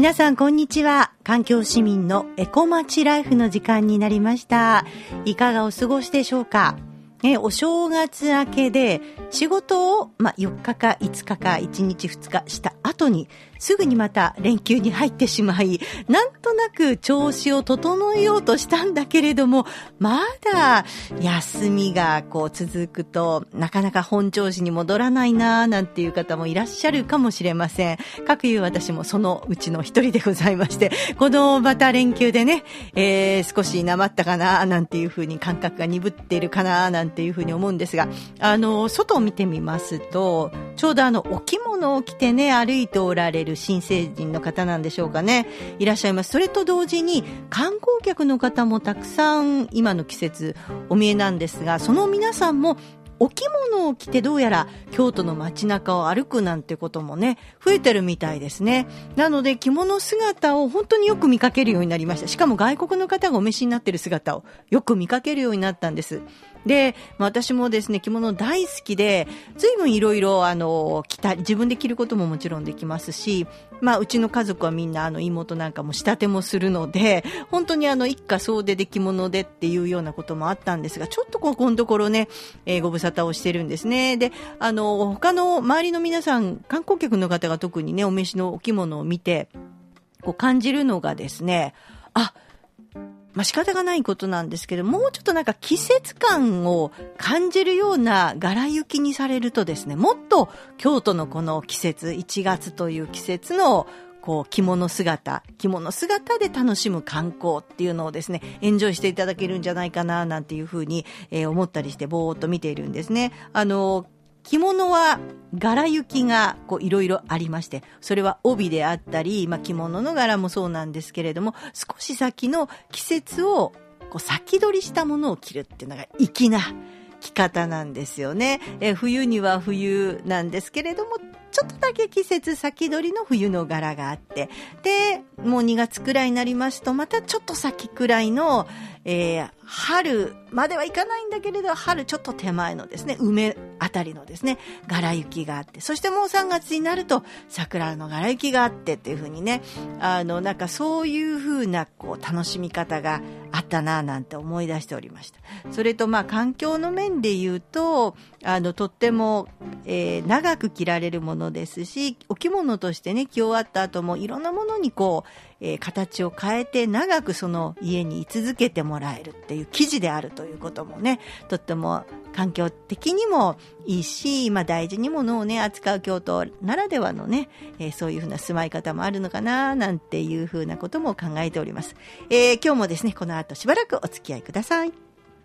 皆さんこんにちは。環境市民のエコまちライフの時間になりました。いかがお過ごしでしょうか。お正月明けで仕事を、4日か5日か1日2日した後にすぐにまた連休に入ってしまい、なんとなく調子を整えようとしたんだけれども、まだ休みが続くとなかなか本調子に戻らないななんていう方もいらっしゃるかもしれません。かくいう私もそのうちの一人でございまして、このまた連休でね、少しなまったかななんていうふうに感覚が鈍っているかななんていうふうに思うんですが、外を見てみますと、ちょうどお着物を着てね歩いておられる新成人の方なんでしょうかね、いらっしゃいます。それと同時に観光客の方もたくさん今の季節お見えなんですが、その皆さんもお着物を着てどうやら京都の街中を歩くなんてこともね増えてるみたいですね。なので着物姿を本当によく見かけるようになりました。しかも外国の方がお召しになっている姿をよく見かけるようになったんです。で、私もですね着物大好きで、随分いろいろ着た自分で着ることももちろんできますし、うちの家族はみんな妹なんかも仕立てもするので、本当に一家総出で着物でっていうようなこともあったんですが、ちょっとここのところね、ご無沙汰をしてるんですね。で、他の周りの皆さん、観光客の方が特にねお召しのお着物を見て感じるのがですね、仕方がないことなんですけど、もうちょっとなんか季節感を感じるような柄行きにされるとですね、もっと京都のこの季節、1月という季節の着物姿で楽しむ観光っていうのをですねエンジョイしていただけるんじゃないかななんていうふうに、思ったりしてぼーっと見ているんですね。着物は柄行きがいろいろありまして、それは帯であったり、着物の柄もそうなんですけれども、少し先の季節を先取りしたものを着るっていうのが粋な着方なんですよね。冬には冬なんですけれども、ちょっとだけ季節先取りの冬の柄があって、でもう2月くらいになりますとまたちょっと先くらいの、春まではいかないんだけれど、春ちょっと手前のですね梅あたりのですね柄行きがあって、そしてもう3月になると桜の柄行きがあってっていう風にね、なんかそういう風な楽しみ方があったななんて思い出しておりました。それと環境の面で言うととっても、長く着られるものですし、お着物としてね着終わった後もいろんなものに形を変えて長くその家に居続けてもらえるっていう生地であるということもね、とっても環境的にもいいし、大事に物をね扱う京都ならではのね、そういうふうな住まい方もあるのかななんていうふうなことも考えております。今日もですねこの後しばらくお付き合いください。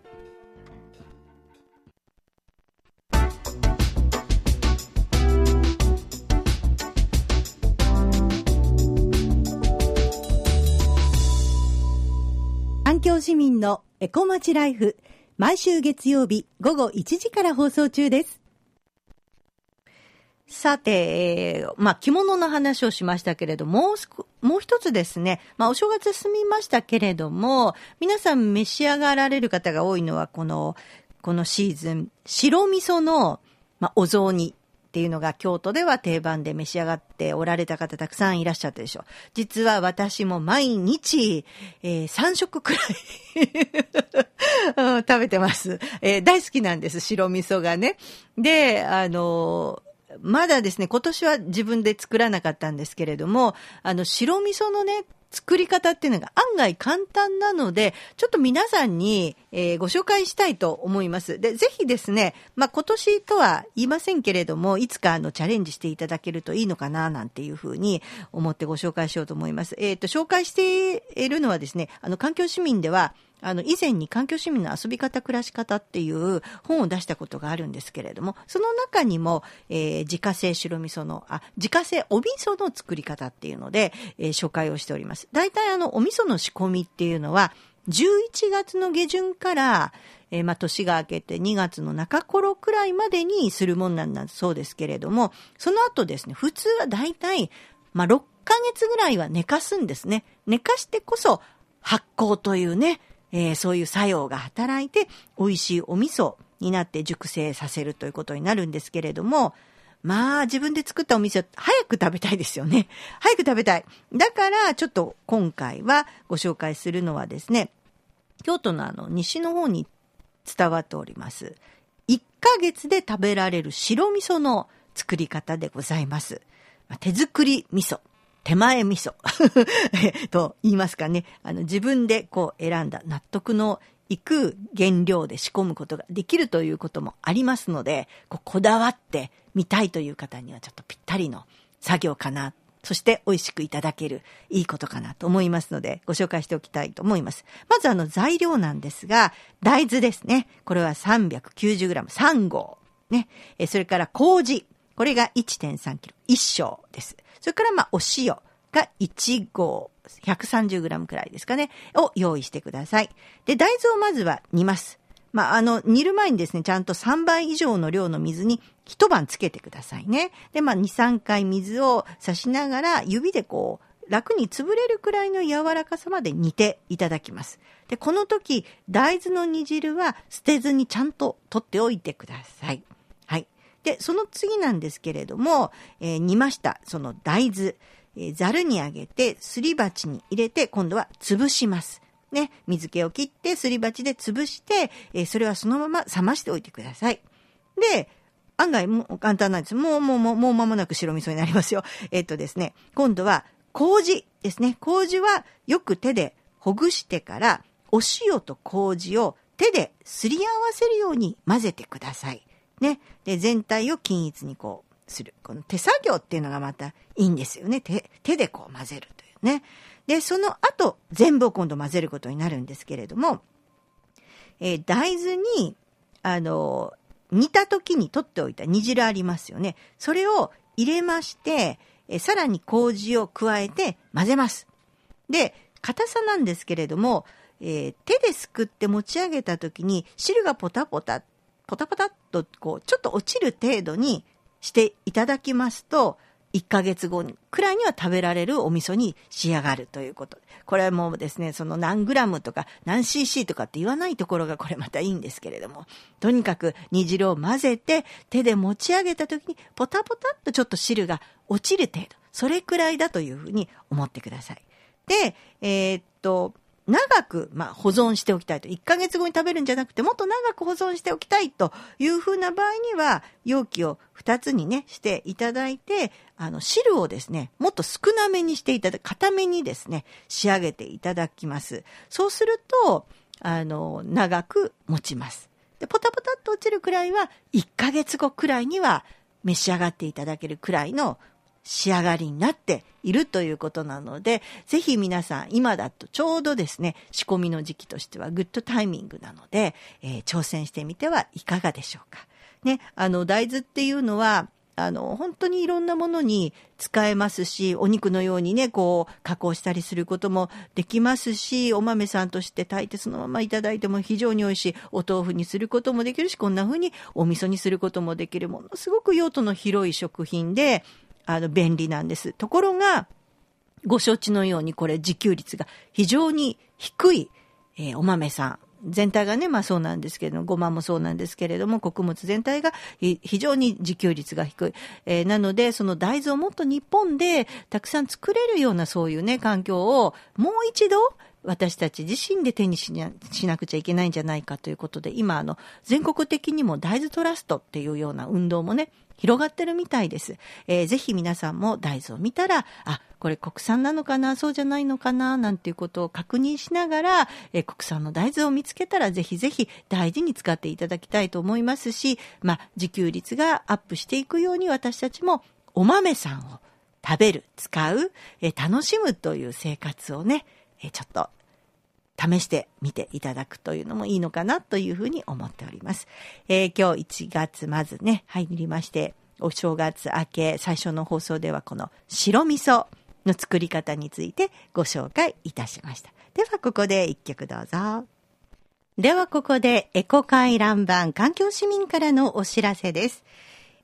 環境市民のエコまちライフ、毎週月曜日午後1時から放送中です。さて、着物の話をしましたけれども、もう一つですね、お正月済みましたけれども、皆さん召し上がられる方が多いのはこのシーズン、白味噌の、お雑煮っていうのが京都では定番で召し上がっておられた方たくさんいらっしゃったでしょう。実は私も毎日、3食くらい食べてます。大好きなんです、白味噌がね。で、まだですね、今年は自分で作らなかったんですけれども、白味噌のね、作り方っていうのが案外簡単なので、ちょっと皆さんに、ご紹介したいと思います。で、ぜひですね、今年とは言いませんけれども、いつかチャレンジしていただけるといいのかななんていうふうに思ってご紹介しようと思います。紹介しているのはですね、環境市民では以前に環境市民の遊び方暮らし方っていう本を出したことがあるんですけれども、その中にも、自家製白味噌の自家製お味噌の作り方っていうので、紹介をしております。大体お味噌の仕込みっていうのは11月の下旬から、年が明けて2月の中頃くらいまでにするもんなんだそうですけれども、その後ですね、普通は大体、6ヶ月ぐらいは寝かすんですね。寝かしてこそ発酵というね、そういう作用が働いて美味しいお味噌になって熟成させるということになるんですけれども、 自分で作ったお店を早く食べたいですよね。早く食べたい。だからちょっと今回はご紹介するのはですね、京都の西の方に伝わっております。1ヶ月で食べられる白味噌の作り方でございます。手作り味噌。手前味噌と言いますかね。自分で選んだ納得のいく原料で仕込むことができるということもありますので、こだわってみたいという方にはちょっとぴったりの作業かな。そして美味しくいただけるいいことかなと思いますので、ご紹介しておきたいと思います。まず材料なんですが、大豆ですね。これは 390g、3合。ね。それから麹。これが 1.3 キロ。1升です。それからお塩が1合。130g くらいですかね。を用意してください。で、大豆をまずは煮ます。煮る前にですね、ちゃんと3倍以上の量の水に一晩つけてくださいね。で、2、3回水を差しながら、指で楽に潰れるくらいの柔らかさまで煮ていただきます。で、この時、大豆の煮汁は捨てずにちゃんと取っておいてください。はい。で、その次なんですけれども、煮ました、その大豆、ざるにあげて、すり鉢に入れて、今度は潰します。ね、水気を切ってすり鉢で潰して、それはそのまま冷ましておいてください。で、案外もう簡単なんです。もう間もなく白味噌になりますよ。ですね、今度は麹ですね。麹はよく手でほぐしてから、お塩と麹を手ですり合わせるように混ぜてください。ね。で、全体を均一にする。この手作業っていうのがまたいいんですよね。手で混ぜるというね。で、その後、全部を今度混ぜることになるんですけれども、大豆に、煮た時に取っておいた煮汁ありますよね。それを入れまして、さらに麹を加えて混ぜます。で、硬さなんですけれども、手ですくって持ち上げた時に汁がポタポタっとちょっと落ちる程度にしていただきますと、1ヶ月後くらいには食べられるお味噌に仕上がるということ。これはもうですね、その何グラムとか何 cc とかって言わないところがこれまたいいんですけれども、とにかく煮汁を混ぜて手で持ち上げた時にポタポタっとちょっと汁が落ちる程度、それくらいだというふうに思ってください。で、長く、保存しておきたいと。1ヶ月後に食べるんじゃなくて、もっと長く保存しておきたいというふうな場合には、容器を2つにね、していただいて、汁をですね、もっと少なめにしていただく、固めにですね、仕上げていただきます。そうすると、長く持ちます。で、ポタポタっと落ちるくらいは、1ヶ月後くらいには召し上がっていただけるくらいの仕上がりになっているということなので、ぜひ皆さん今だとちょうどですね、仕込みの時期としてはグッドタイミングなので、挑戦してみてはいかがでしょうか。ね、大豆っていうのは本当にいろんなものに使えますし、お肉のようにね、加工したりすることもできますし、お豆さんとして炊いてそのままいただいても非常に美味しい。お豆腐にすることもできるし、こんな風にお味噌にすることもできる、ものすごく用途の広い食品で、便利なんです。ところが、ご承知のようにこれ自給率が非常に低い、お豆さん。全体がね、そうなんですけれども、ごまもそうなんですけれども、穀物全体が非常に自給率が低い。なので、その大豆をもっと日本でたくさん作れるようなそういうね、環境をもう一度私たち自身で手にしなくちゃいけないんじゃないかということで、今全国的にも大豆トラストっていうような運動もね、広がってるみたいです。ぜひ皆さんも大豆を見たら、これ国産なのかな、そうじゃないのかな、なんていうことを確認しながら、国産の大豆を見つけたらぜひぜひ大事に使っていただきたいと思いますし、自給率がアップしていくように私たちもお豆さんを食べる、使う、楽しむという生活をね、ちょっと試してみていただくというのもいいのかなというふうに思っております。今日1月まずね、入りまして、お正月明け最初の放送ではこの白味噌の作り方についてご紹介いたしました。ではここで一曲どうぞ。ではここでエコ回覧板環境市民からのお知らせです。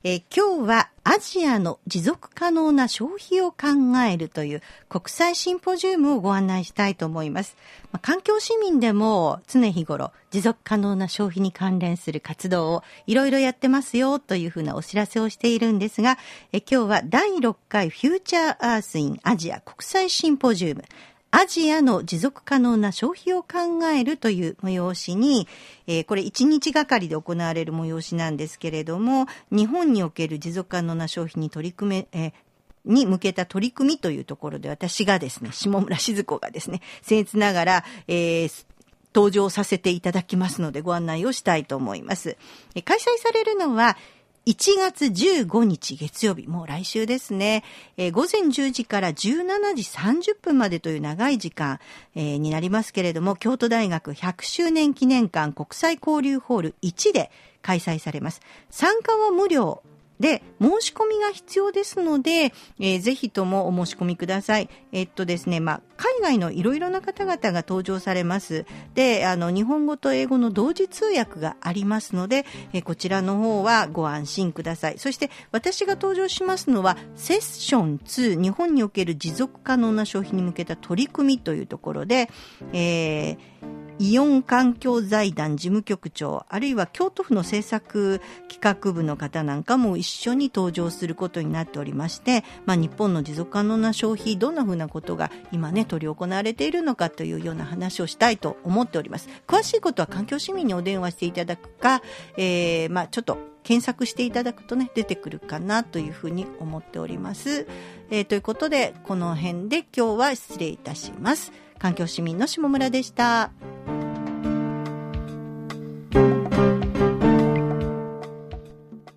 今日はアジアの持続可能な消費を考えるという国際シンポジウムをご案内したいと思います。環境市民でも常日頃持続可能な消費に関連する活動をいろいろやってますよというふうなお知らせをしているんですが、今日は第6回フューチャーアースインアジア国際シンポジウムアジアの持続可能な消費を考えるという催しに、これ1日がかりで行われる催しなんですけれども、日本における持続可能な消費にに向けた取り組みというところで、私がですね、下村静子がですね、僭越ながら、登場させていただきますのでご案内をしたいと思います。開催されるのは1月15日月曜日、もう来週ですね、午前10時から17時30分までという長い時間、になりますけれども、京都大学100周年記念館国際交流ホール1で開催されます。参加は無料で、申し込みが必要ですので、ぜひともお申し込みください。ですね、海外のいろいろな方々が登場されます。で、日本語と英語の同時通訳がありますので、こちらの方はご安心ください。そして、私が登場しますのは、セッション2、日本における持続可能な消費に向けた取り組みというところで、イオン環境財団事務局長、あるいは京都府の政策企画部の方なんかも一緒に登場することになっておりまして、日本の持続可能な消費、どんなふうなことが今ね、執り行われているのかというような話をしたいと思っております。詳しいことは環境市民にお電話していただくか、ちょっと検索していただくとね、出てくるかなというふうに思っております。ということで、この辺で今日は失礼いたします。環境市民の下村でした。